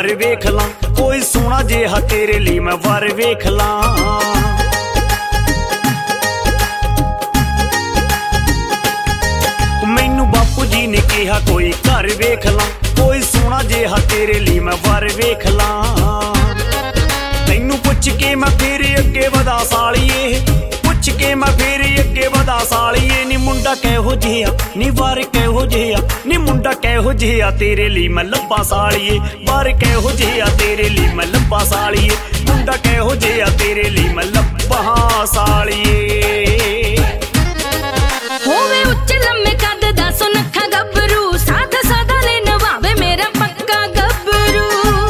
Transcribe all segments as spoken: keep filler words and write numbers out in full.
घर वेख ला, कोई सोना जिहा तेरे लिए मैं वर वेख ला। मैनू बापू जी ने कहा कोई घर वेख ला, कोई सोना जिहा तेरे लिए मैं वर वेख ला। तैनू पुछ के मैं फिर अगे वधा सालिए, पुछ के मैं फिर अगे वधा सालिए। नी मुंडा कैहो जिहा, नी वर कैहो जिहा, नी मुंडा कैहो जिहा तेरे लिए मैं लब्बा सालिए। वर कैहो जिहा तेरे लिए मैं लब्बा सालिए, मुंडा कैहो जिहा तेरे लिए मैं लब्बा सालिए। होवे उच्च लम्मे कद दा सुनखा गबरू, साधा साधा ले नवावे मेरा पक्का गबरू।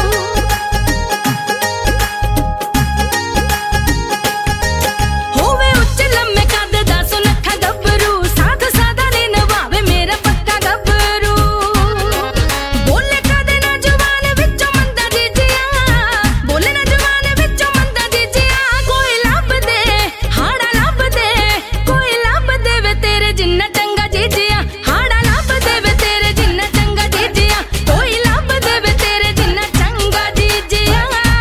होवे उच्च लम्मे कद दा सुनखा गबरू, साधा साधा ले नवावे मेरा पक्का गबरू। बोले कदे ना जवान विचों मंदा जीजिया, बोले ना जवान विचों मंदा जीजिया। कोई लब दे हाड़ा लब दे, कोई लब दे वे तेरे जिन्ना चंगा जीजिया। हाड़ा लब दे वे तेरे जिन्ना चंगा जीजिया, कोई लब दे वे तेरे जिन्ना चंगा जीजिया।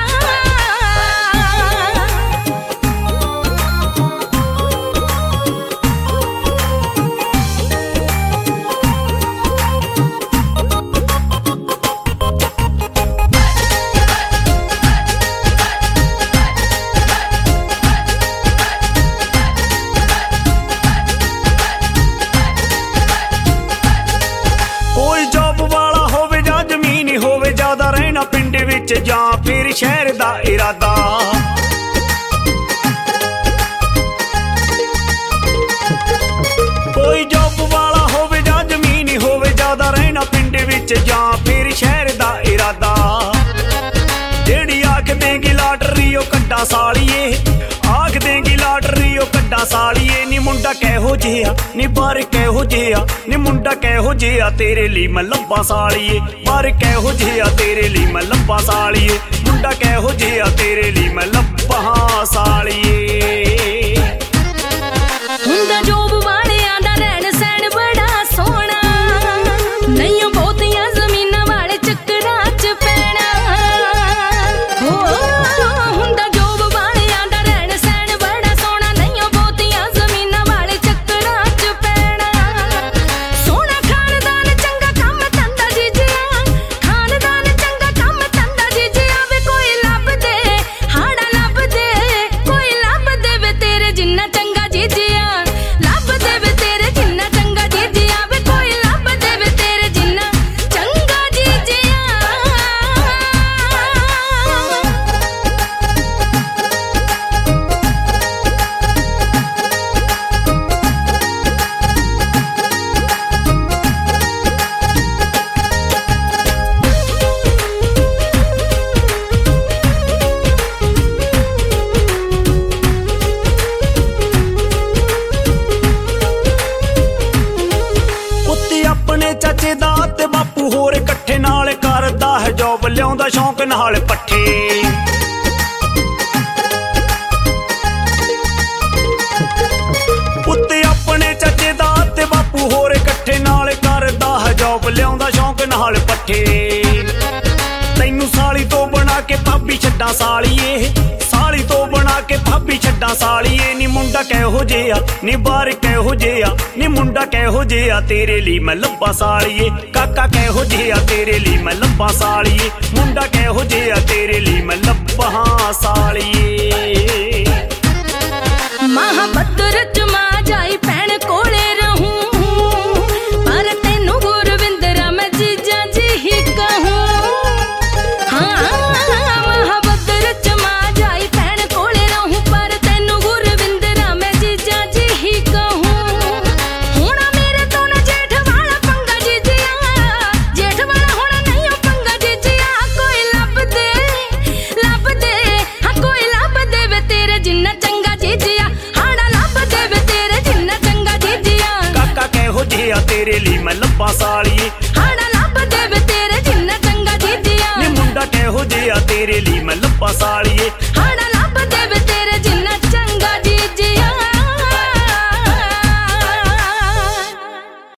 कोई जॉब वाला होवे जां जमीन होवे, ज्यादा रहना पिंड विच जां फिर शहर दा इरादा। कोई जॉब वाला होवे जां जमीन होवे, ज्यादा रहना पिंड विच जां फिर शहर दा इरादा। जेड़ी आख देंगी लाटरी ओ कड्डा सालिए, आख देंगी लाटरी ओ कड्डा सालिए। नी मुंडा कैहो जिहा, नी बार कैहो जिहा, नी मुंडा कैहो जिहा तेरे लिए मैं लब्बा सालिए। बार कैहो जिहा तेरे लिए मैं लब्बा सालिए, मुंडा कैहो जिहा तेरे लिए मैं लब्बा सालिए। हुंदा जोब वालियां दा रहन सहन बड़ा सोहना, नहीं बहुतियां जमीनां वाले चक्करां च पैना। हो हुंदा जोब वालियां दा रहन सहन बड़ा सोहना, नहीं बहुतियां जमीनां वाले चक्करां च पैना। सोहना खानदान चंगा काम धंधा जीजिया, खानदान चंगा काम धंधा जीजिया। वे कोई लब दे हाड़ा लब दे, कोई लब दे वे तेरे जिन्ना चंगा जीजिया। लब दे वे तेरे जिन्ना चंगा जीजिया, वे कोई लब दे वे तेरे जिन्ना चंगा जीजिया। ਪੁੱਤੀ ਆਪਣੇ ਚਾਚੇ ਦਾ ਤੇ ਬਾਪੂ ਹੋਰ ਇਕੱਠੇ ਨਾਲ ਕਰਦਾ ਹੈ ਜੋਬ, ਲਿਆਉਂਦਾ ਸ਼ੌਂਕ ਨਾਲ ਪੱਠੇ। ਪੁੱਤੀ ਆਪਣੇ ਚਾਚੇ ਦਾ ਤੇ ਬਾਪੂ ਹੋਰ ਇਕੱਠੇ ਨਾਲ ਕਰਦਾ ਹੈ ਜੋਬ, ਲਿਆਉਂਦਾ ਸ਼ੌਂਕ ਨਾਲ ਪੱਠੇ। ਤੈਨੂੰ ਸਾਲੀ ਤੋਂ ਬਣਾ ਕੇ ਭਾਬੀ ਛੱਡਾਂ ਸਾਲੀਏ, ਸਾਲੀ ਤੋਂ ਬਣਾ ਕੇ ਭਾਬੀ ਛੱਡਾਂ ਸਾਲੀਏ। ਨੀ ਮੁੰਡਾ कैहो जिहा, नी बार कैहो जिहा, नी मुंडा कैहो जिहा तेरे लिए मैं लब्बा सालिए। काका कैहो जिहा तेरे लिए मैं लब्बा सालिए, मुंडा कैहो जिहा तेरे लिए मैं लब्बा सालिए। महाबद्र च मां जाई भैन कोले रहूं, पर तेनू गुरविंदरा मैं जीजा जी ही कहूं। हाँ महाबद्र च मां जाई भैन कोले रहूं, पर तेनू गुरविंदरा मैं जीजा जी ही कहूं। होना मेरे तो ना जेठ वाला पंगा जीजिया, जेठ वाला होना नहीं ओ पंगा जीजिया। कोई लब दे लब दे, हाँ कोई लब दे वे तेरे जिन्ना चंगा जीजिया। हाड़ा लब दे वे तेरे जिन्ना चंगा जीजिया। काका कैहो जिहा तेरे लिए मैं लब्बा सालिए, हाड़ा लब दे वे तेरे जिन्ना चंगा जीजिया। नी मुंडा कैहो जिहा तेरे लिए मैं लब्बा सालिए।